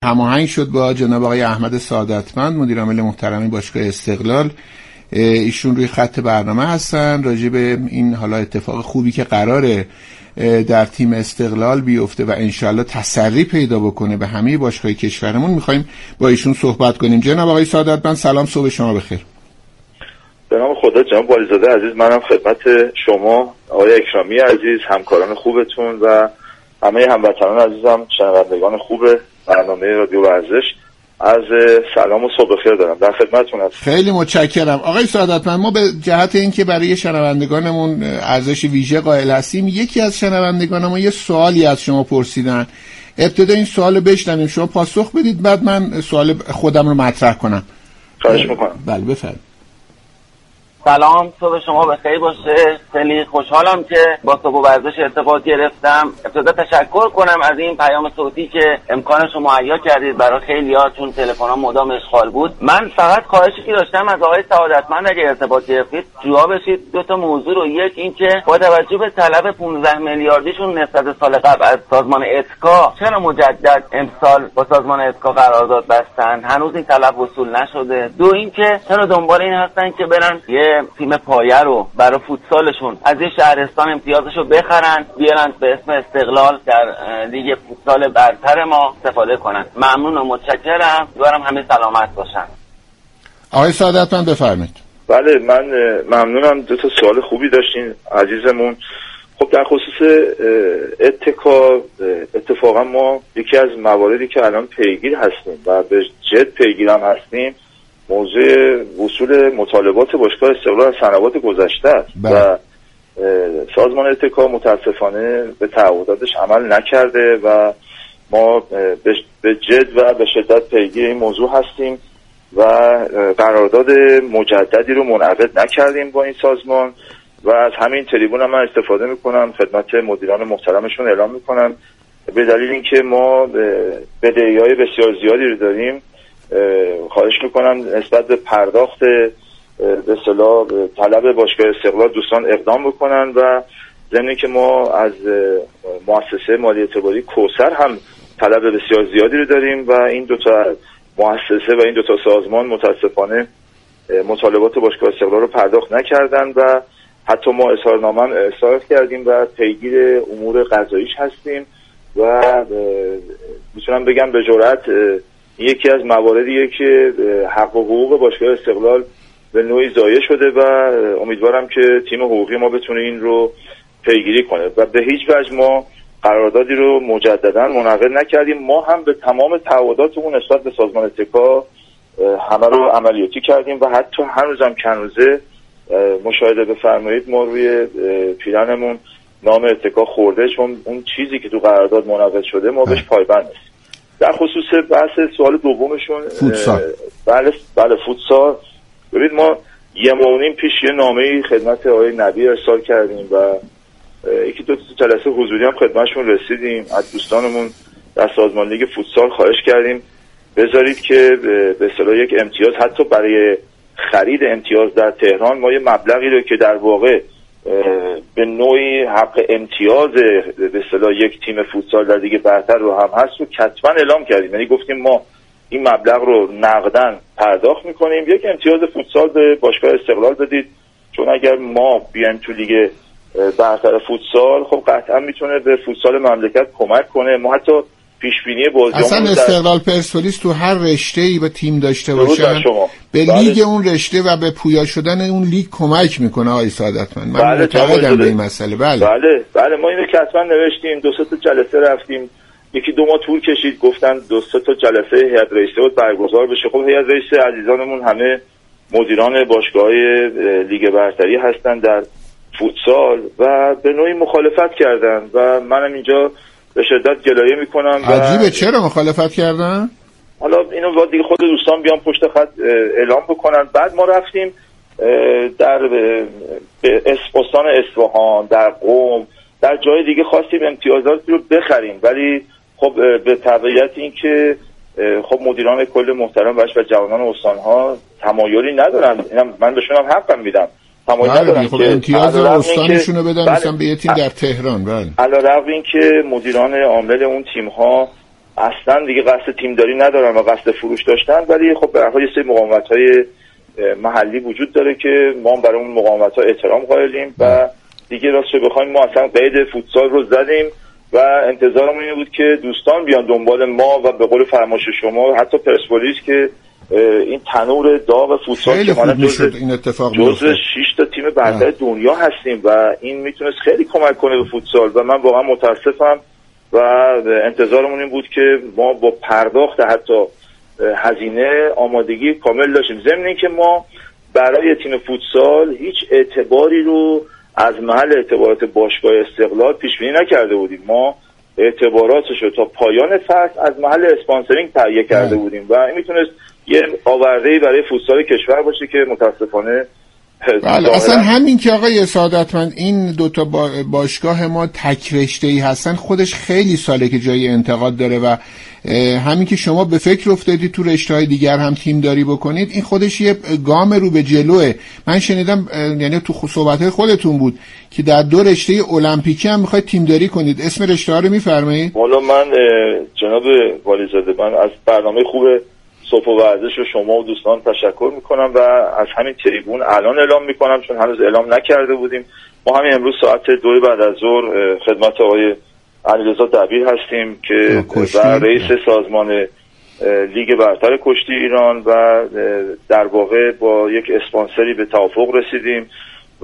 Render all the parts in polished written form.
هماهنگ شد با جناب آقای احمد سعادتمند مدیر عامل محترم باشگاه استقلال. ایشون روی خط برنامه هستن راجع به این حالا اتفاق خوبی که قراره در تیم استقلال بیفته و انشالله تسری پیدا بکنه به همه باشگاه کشورمون. میخوایم با ایشون صحبت کنیم. جناب آقای سعادتمند سلام، صبح شما بخیر. به نام خدا. جناب والیزاده عزیز، منم خدمت شما آقای اکرامی عزیز، همکاران خوبتون و همه هموطنان عزیزم، شنوندگان خوب برنامه رادیو ورزش، از سلام و صبح بخیر دارم، در خدمتتون هستم. خیلی متشکرم آقای سعادتمند. ما به جهت اینکه برای شنوندگانمون ارزش ویژه قائل هستیم، یکی از شنوندگان ما یه سوالی از شما پرسیدن. ابتدا این سوال رو بشنویم، شما پاسخ بدید، بعد من سوال خودم رو مطرح کنم. خواهش میکنم. بله بفرمایید. سلام، صبح شما بخیر باشه. خیلی خوشحالم که با صبح ورزش ارتباط گرفتم. ابتدا تشکر کنم از این پیام صوتی که امکانش رو مهیا کردید برای خیلی‌ها، چون تلفن‌ها مدام اشغال بود. من فقط خواهشی که داشتم از آقای سعادتمند اگه ارتباط گرفتید جواب بشید دو تا موضوع رو. یک این که با توجه به طلب 15 میلیاردیشون نسبت سال قبل از سازمان اتکا، چرا مجدد امسال با سازمان اتکا قرارداد بستن؟ هنوز این طلب وصول نشده. دو این که چرا دنبال این هستن که برن یه تیم پایه رو برای فوتسالشون از یه شهرستان امتیازشو بخرن بیارن به اسم استقلال در لیگ فوتسال برتر ما استفاده کنن. ممنون و متشکرم. امیدوارم همه سلامت باشن. آقای سعادتمند بفرمایید. بله، من ممنونم. دو تا سوال خوبی داشتین عزیزمون. خب در خصوص اتکا، اتفاقا ما یکی از مواردی که الان پیگیر هستیم و به جد پیگیر هم هستیم موضوع وصول مطالبات باشگاه استقلال از سنوات گذشته است و سازمان اتکا متاسفانه به تعهداتش عمل نکرده و ما به جد و به شدت پیگیر این موضوع هستیم و قرارداد مجددی رو منعقد نکردیم با این سازمان و از همین تریبون من استفاده میکنم خدمت مدیران محترمشون اعلام میکنم به دلیل اینکه ما بدهی‌های بسیار زیادی رو داریم، خواهش میکنم نسبت به پرداخت به اصطلاح طلب باشگاه استقلال دوستان اقدام بکنن و ضمن که ما از مؤسسه مالی اعتباری کوثر هم طلب بسیار زیادی رو داریم و این دوتا مؤسسه و این دوتا سازمان متاسفانه مطالبات باشگاه استقلال رو پرداخت نکردن و حتی ما اظهارنامه ارسال کردیم و پیگیر امور قضاییش هستیم و میتونم بگم به جرئت یکی از مواردیه که حق و حقوق باشگاه استقلال به نوعی ضایع شده و امیدوارم که تیم حقوقی ما بتونه این رو پیگیری کنه و به هیچ وجه ما قراردادی رو مجددا منعقد نکردیم. ما هم به تمام تعهداتمون نسبت به سازمان اتکا همه رو عملیاتی کردیم و حتی هنوزم کنوزه مشاهده بفرمایید ما روی پیرنمون نام اتکا خورده، چون اون چیزی که تو قرارداد منعقد شده ما بهش پایبند نیستیم. در خصوص بحث سوال دومشون فوتسال، بله فوتسال، ببینید ما یه ماه پیش یه نامه‌ای خدمت آقای نبی ارسال کردیم و یکی دو جلسه حضوری هم خدمتشون رسیدیم. از دوستانمون در سازمان لیگ فوتسال خواهش کردیم بذارید که به اصطلاح یک امتیاز حتی برای خرید امتیاز در تهران ما یه مبلغی رو که در واقع به نوعی حق امتیاز به اصطلاح یک تیم فوتسال در دیگه برتر رو هم هست رو کتباً اعلام کردیم. یعنی گفتیم ما این مبلغ رو نقداً پرداخت میکنیم، یک امتیاز فوتسال به باشگاه استقلال بدید، چون اگر ما بیایم تو لیگ برتر فوتسال خب قطعا میتونه به فوتسال مملکت کمک کنه. ما حتی پیش بینی بازیامون اصلا استقلال پرسپولیس تو هر رشته‌ای به تیم داشته باشه به لیگ اون رشته و به پویا شدن اون لیگ کمک میکنه. آقای سعادتمند من معتقدم به این مسئله. بله ما اینو کتباً نوشتیم، دو سه تا جلسه رفتیم، یکی دو ماه طول کشید، گفتن دو سه تا جلسه هیئت رئیسه بود برگزار بشه. خب هیئت رئیسه عزیزانمون همه مدیران باشگاه‌های لیگ برتری هستن در فوتسال و به نوعی مخالفت کردن و منم اینجا به شدت گلایه میکنم. عجیبه چرا مخالفت کردن؟ حالا اینو باید دیگه خود دوستان بیان پشت خط اعلام بکنن. بعد ما رفتیم در استان اصفهان، در قم، در جای دیگه خواستیم امتیازاتی رو بخریم، ولی خب به تبعیت این که خب مدیران کل محترم و جوانان استانها تمایلی ندارن، اینم من بهشونم حقم میدم، تمایل ندارن خب امتیاز استانشون رو بدن مثلا به یه تیم در تهران. علیرغم این که مدیران عامل اون تیم ها اصلا دیگه قصد تیمداری ندارن و قصد فروش داشتن، ولی خب به هر حال یه سری مقاومت‌های محلی وجود داره که ما برای اون مقاومت‌ها احترام قائلیم و دیگه راستش بخوایم ما اصلا قید فوتسال رو زدیم و انتظارمون این بود که دوستان بیان دنبال ما و به قول فرمایش شما حتی پرسپولیس که این تنور داغ فوتسال که ما جزو 6 تا تیم برتر دنیا هستیم و این میتونست خیلی کمک کنه به فوتسال و من واقعا متاسفم و انتظارمون این بود که ما با پرداخت حتی هزینه آمادگی کامل داشتیم، ضمن اینکه ما برای تیم فوتسال هیچ اعتباری رو از محل اعتبارات باشگاه استقلال پیش بینی نکرده بودیم. ما اعتباراتش رو تا پایان فصل از محل اسپانسرینگ تهیه کرده بودیم و این میتونست یه آورده‌ای برای فوتسال کشور باشه که متاسفانه بله اصلا همین که آقای سعادتمند این دوتا باشگاه ما تک رشته‌ای هستن خودش خیلی ساله که جای انتقاد داره و همین که شما به فکر افتادید تو رشته‌های دیگر هم تیم داری بکنید این خودش یه گام رو به جلوه. من شنیدم یعنی تو صحبت‌های خودتون بود که در 2 رشته المپیکی هم می‌خواید تیم داری کنید، اسم رشته‌ها رو می‌فرمایید؟ والا من جناب والیزاده من از برنامه خوب صبح و ورزش رو شما و دوستان تشکر میکنم و از همین تریبون الان اعلام میکنم چون هنوز اعلام نکرده بودیم. ما همین امروز ساعت 2 بعد از ظهر خدمت آقای علیرضا دبیر هستیم که رئیس سازمان لیگ برتر کشتی ایران و در واقع با یک اسپانسری به توافق رسیدیم و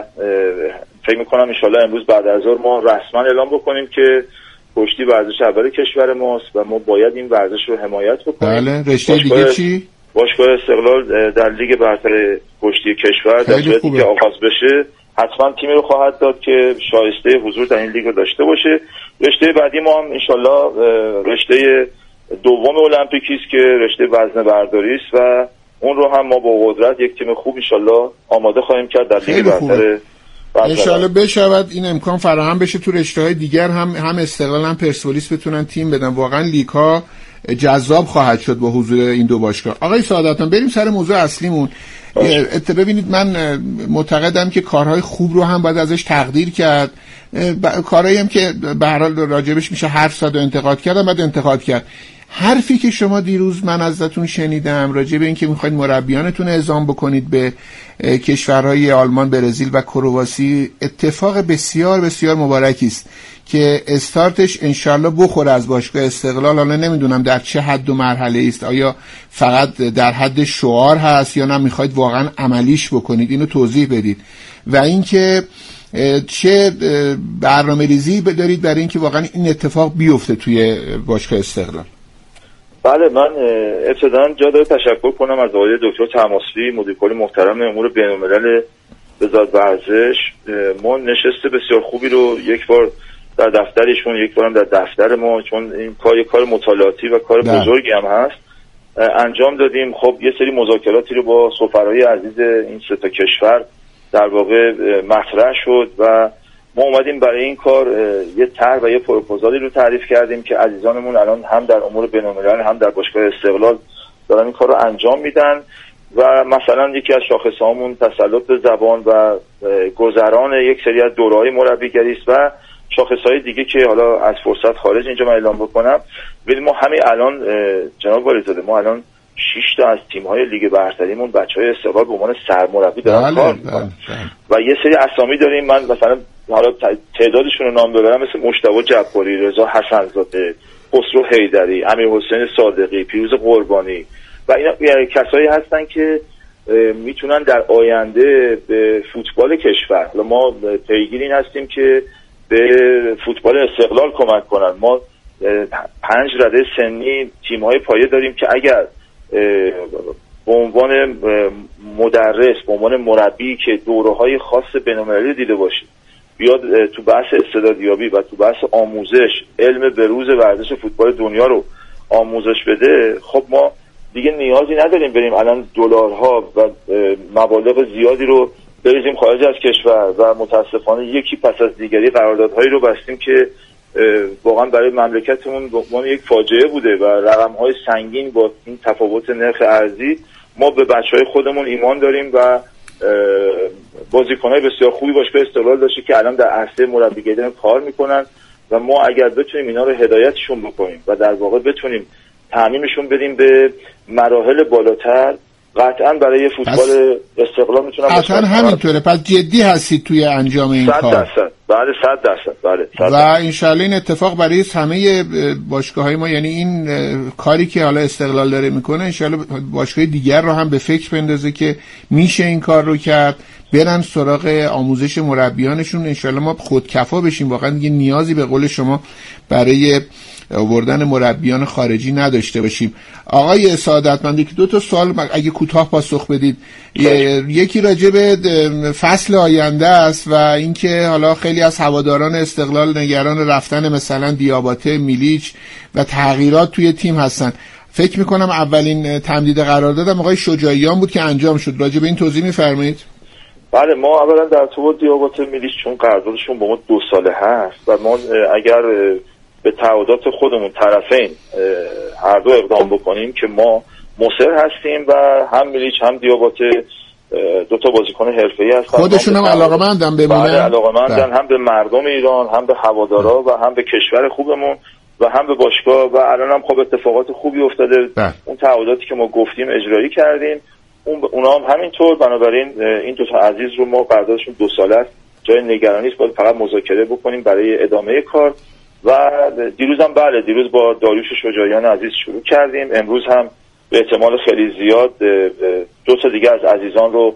فکر میکنم انشالله امروز بعد از ظهر ما رسما اعلام بکنیم که کشتی ورزش اول کشور ماست و ما باید این ورزش رو حمایت بکنیم. بله رشته دیگه چی؟ باشگاه استقلال در لیگ برتر کشتی کشور در صورتی که آغاز بشه حتما تیمی رو خواهد داد که شایسته حضور در این لیگ رو داشته باشه. رشته بعدی ما هم انشالله رشته دوم المپیکی است که رشته وزنه برداری است و اون رو هم ما با قدرت یک تیم خوب انشالله آماده خواهیم کرد در لیگ برتر. انشالله بشود این امکان فراهم بشه تو رشته‌های دیگر هم استقلال هم پرسپولیس بتونن تیم بدن. واقعا لیگ ها جذاب خواهد شد با حضور این دو باشگاه. آقای سعادتان بریم سر موضوع اصلیمون. ببینید من معتقدم که کارهای خوب رو هم باید ازش تقدیر کرد، کارهایی هم که به هر حال راجبش میشه حرف زد و انتقاد کردم باید انتقاد کرد. حرفی که شما دیروز من ازتون شنیدم راجع به این که میخواید مربیانتون اعزام بکنید به کشورهای آلمان، برزیل و کرواسی اتفاق بسیار بسیار مبارکی است که استارتش انشالله بخوره از باشگاه استقلال. حالا نمیدونم در چه حد و مرحله است، آیا فقط در حد شعار هست یا نه میخواید واقعا عملیش بکنید، اینو توضیح بدید و اینکه چه برنامه‌ریزی دارید برای اینکه واقعا این اتفاق بیفته توی باشگاه استقلال. بله من ابتداً جا داره تشکر کنم از آقای دکتر تماسبی مدیر کل محترم امور بین‌الملل وزارت ورزش. ما نشست بسیار خوبی رو یک بار در دفترشون یک بارم در دفتر ما، چون این کار مطالعاتی و کار بزرگی هم هست، انجام دادیم. خب یه سری مذاکراتی رو با سفرای عزیز این 3 تا کشور در واقع مطرح شد و ما اومدیم برای این کار یه طرح و یه پروپوزالی رو تعریف کردیم که عزیزانمون الان هم در امور بین‌الملل هم در باشگاه استقلال دارن این کار رو انجام میدن و مثلا یکی از شاخصهامون تسلط به زبان و گذران یک سری از دوره‌های مربیگری است و شاخصهای دیگه که حالا از فرصت خارج اینجا من اعلام بکنم. ولی ما همین الان جناب والیزاده ما الان 6 تا از تیم‌های لیگ برتریمون بچه‌های استقلال به عنوان سرمربی دارن کار می‌کنن و یه سری اسامی داریم. من مثلا حالا تعدادشون رو نام ببرم مثل مجتبی جباری، رضا حسن‌زاده، خسرو حیدری، امیرحسین صادقی، پیروز قربانی و اینا کسایی هستن که میتونن در آینده به فوتبال کشور، ما پیگیر این هستیم که به فوتبال استقلال کمک کنن. ما 5 رده سنی تیم‌های پایه داریم که اگر به عنوان مدرس، به عنوان مربی که دوره‌های خاص بین‌المللی دیده باشید بیاد تو بحث استعدادیابی و تو بحث آموزش علم بروز ورزش فوتبال دنیا رو آموزش بده، خب ما دیگه نیازی نداریم بریم الان دلارها و مبالغ زیادی رو بریزیم خارج از کشور و متاسفانه یکی پس از دیگری قراردادهایی رو بستیم که واقعا برای مملکتمون به یک فاجعه بوده و رقم‌های سنگین با این تفاوت نرخ ارزی. ما به بچه‌های خودمون ایمان داریم و بازیکن‌های بسیار خوبی باشگاه استقلال داشته که الان در عرصه مربیگری کار میکنن و ما اگر بتونیم اینا رو هدایتشون بکنیم و در واقع بتونیم تعمیمشون بدیم به مراحل بالاتر، قطعا برای فوتبال استقلال میتونم قطعا همینطوره. پس جدی هستید توی انجام این کار؟ 100%. بله 100%. بله 100%. و انشالله این اتفاق برای همه باشگاه‌های ما، یعنی این کاری که حالا استقلال داره میکنه انشالله باشگاه دیگر رو هم به فکر بندازه که میشه این کار رو کرد، برن سراغ آموزش مربیانشون. انشالله ما خودکفا بشیم، واقعا دیگه نیازی به قول شما برای آوردن مربیان خارجی نداشته باشیم. آقای سعادتمند، یکی دو تا سوال اگه کوتاه پاسخ بدید. یکی راجع به فصل آینده است و اینکه حالا خیلی از هواداران استقلال نگران رفتن مثلا دیاباته، میلیچ و تغییرات توی تیم هستن. فکر میکنم اولین تمدید قرارداد آقای شجاعیان بود که انجام شد. راجع به این توضیح میفرمایید؟ بله، ما اولا در تو دیاباته، میلیچ چون قراردادشون با ما 2 ساله هست و ما اگر به تعهدات خودمون طرفین هر دو اقدام بکنیم که ما مصر هستیم و هم میلیچ هم دیاباته 2 تا بازیکن حرفه‌ای هستن، خودشون هم علاقه‌مندن بمونن. بله علاقه‌مندن، هم به مردم ایران، هم به هوادارا و هم به کشور خوبمون و هم به باشگاه. و الان هم خب اتفاقات خوبی افتاده. اون تعهداتی که ما گفتیم اجرایی کردیم، اونا هم همینطور. بنابراین این 2 تا عزیز رو ما قراردادشون 2 ساله است، جای نگرانی نیست، باید فقط مذاکره بکنیم برای ادامه کار. و دیروز با داریوش شجاعیان عزیز شروع کردیم. امروز هم به احتمال خیلی زیاد 2 تا دیگه از عزیزان رو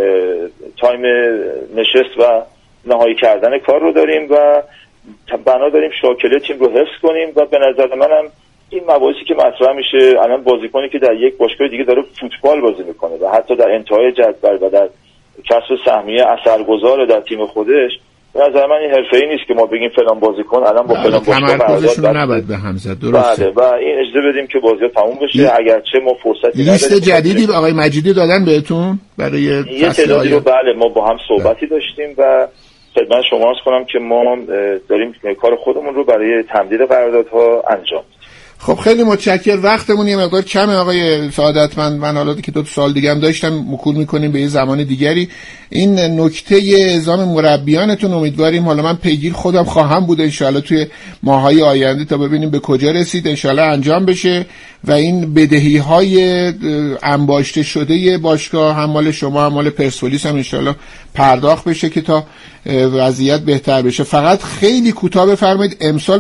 تایم نشست و نهایی کردن کار رو داریم و بنا داریم شاکله تیم رو حفظ کنیم. و به نظر منم این مباحثی که مطرح میشه، الان بازیکنی که در یک باشگاه دیگه داره فوتبال بازی میکنه و حتی در انتهای جدول و در کسب سهمیه اثرگذار در تیم خودش، به نظر من این حرفه‌ای نیست که ما بگیم فلان بازیکن الان با فلان باشگاه تمرکزشون نباید به هم زد. درسته. بله، و این اجازه بدیم که بازی تموم بشه. اگرچه ما فرصتی لیست جدیدی به آقای مجیدی دادن بهتون برای یه تعدادی رو؟ بله، ما با هم صحبتی داشتیم و خدمت شما عرض کنم که ما داریم کار خودمون رو برای تمدید قراردادها انجام. خب خیلی متشکرم. وقتمون یه مقدار کمه آقای سعادتمند. من حالا که 2 سال دیگه هم داشتم، مکول میکنیم به یه زمان دیگری. این نکته اعزام مربیانتون امیدواریم، حالا من پیگیر خودم خواهم بود انشالله توی ماهای آینده تا ببینیم به کجا رسید، انشالله انجام بشه و این بدهی های انباشته شده باشگاه، هم مال شما هم مال پرسپولیس، هم انشالله پرداخت بشه که تا وضعیت بهتر بشه. فقط خیلی کوتاه بفرمایید، امسال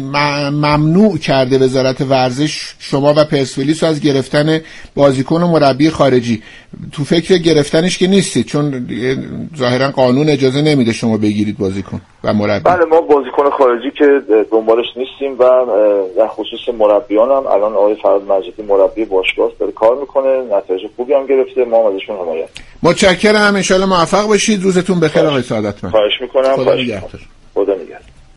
ممنوع کرده وزارت ورزش شما و پرسپولیس از گرفتن بازیکن و مربی خارجی. تو فکر گرفتنش که نیستید، چون ظاهرا قانون اجازه نمیده شما بگیرید بازیکن و مربی. بله، ما بازیکن خارجی که دنبالش نیستیم و در خصوص مربیان هم الان آقای فراد مجیدی مربی باشگاه داره کار میکنه، نتایج خوبی هم گرفته، ما ازشون حمایت. متشکرم، ان شاء الله موفق باشید. روزتون بخیر آقای سعادتمند. خواهش میکنم. خدا نگهدار.